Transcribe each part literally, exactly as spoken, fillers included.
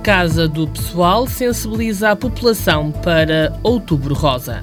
Casa do Pessoal sensibiliza a população para Outubro Rosa.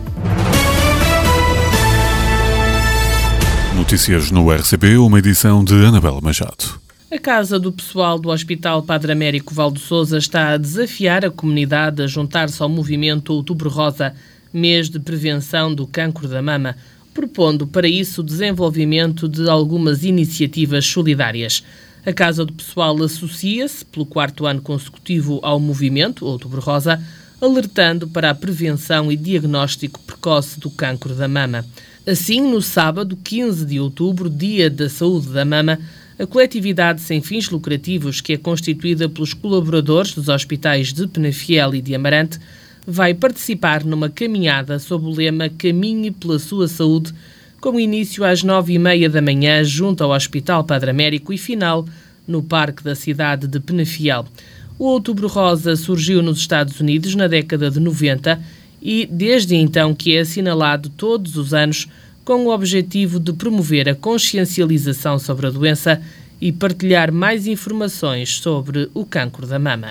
Notícias no R C P, uma edição de Anabela Machado. A Casa do Pessoal do Hospital Padre Américo Valdo Sousa está a desafiar a comunidade a juntar-se ao movimento Outubro Rosa, mês de prevenção do cancro da mama, propondo para isso o desenvolvimento de algumas iniciativas solidárias. A Casa do Pessoal associa-se, pelo quarto ano consecutivo, ao movimento Outubro Rosa, alertando para a prevenção e diagnóstico precoce do cancro da mama. Assim, no sábado, quinze de outubro, Dia da Saúde da Mama, a coletividade sem fins lucrativos, que é constituída pelos colaboradores dos hospitais de Penafiel e de Amarante, vai participar numa caminhada sob o lema Caminhe pela Sua Saúde, com início às nove e meia da manhã, junto ao Hospital Padre Américo e final no Parque da cidade de Penafiel. O Outubro Rosa surgiu nos Estados Unidos na década de noventa e, desde então, que é assinalado todos os anos com o objetivo de promover a consciencialização sobre a doença e partilhar mais informações sobre o cancro da mama.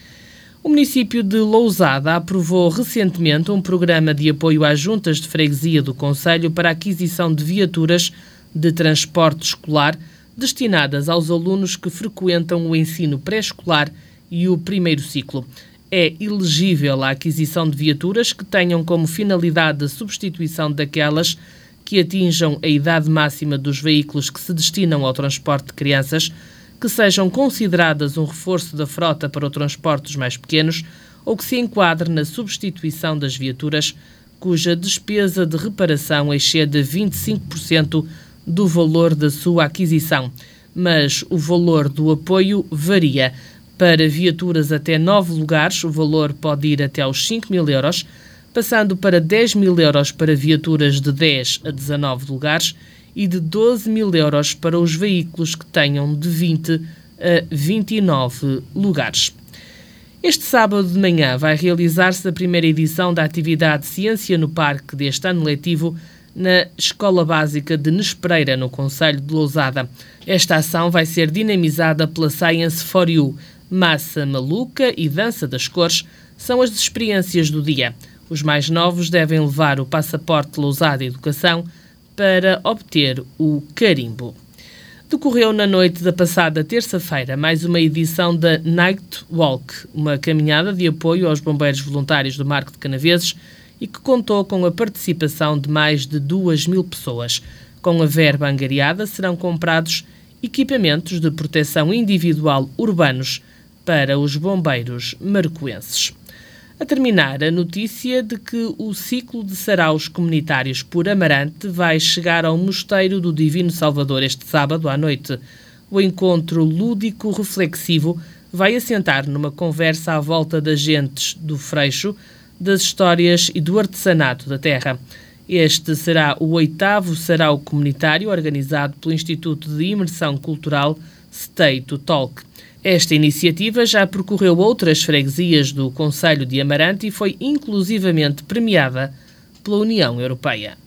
O município de Lousada aprovou recentemente um programa de apoio às juntas de freguesia do concelho para a aquisição de viaturas de transporte escolar destinadas aos alunos que frequentam o ensino pré-escolar e o primeiro ciclo. É elegível a aquisição de viaturas que tenham como finalidade a substituição daquelas que atinjam a idade máxima dos veículos que se destinam ao transporte de crianças, que sejam consideradas um reforço da frota para o transporte dos mais pequenos ou que se enquadre na substituição das viaturas cuja despesa de reparação exceda vinte e cinco por cento do valor da sua aquisição, mas o valor do apoio varia. Para viaturas até nove lugares, o valor pode ir até aos cinco mil euros, passando para dez mil euros para viaturas de dez a dezanove lugares e de doze mil euros para os veículos que tenham de vinte a vinte e nove lugares. Este sábado de manhã vai realizar-se a primeira edição da atividade Ciência no Parque deste ano letivo na Escola Básica de Nespereira, no concelho de Lousada. Esta ação vai ser dinamizada pela Science for You. Massa maluca e dança das cores são as experiências do dia. Os mais novos devem levar o passaporte Lousada Educação para obter o carimbo. Decorreu na noite da passada terça-feira mais uma edição da Night Walk, uma caminhada de apoio aos bombeiros voluntários do Marco de Canaveses e que contou com a participação de mais de duas mil pessoas. Com a verba angariada serão comprados equipamentos de proteção individual urbanos para os bombeiros marcoenses. A terminar, a notícia de que o ciclo de saraus comunitários por Amarante vai chegar ao Mosteiro do Divino Salvador este sábado à noite. O encontro lúdico-reflexivo vai assentar numa conversa à volta das gentes do Freixo, das histórias e do artesanato da terra. Este será o oitavo sarau comunitário organizado pelo Instituto de Imersão Cultural Stay to Talk. Esta iniciativa já percorreu outras freguesias do concelho de Amarante e foi inclusivamente premiada pela União Europeia.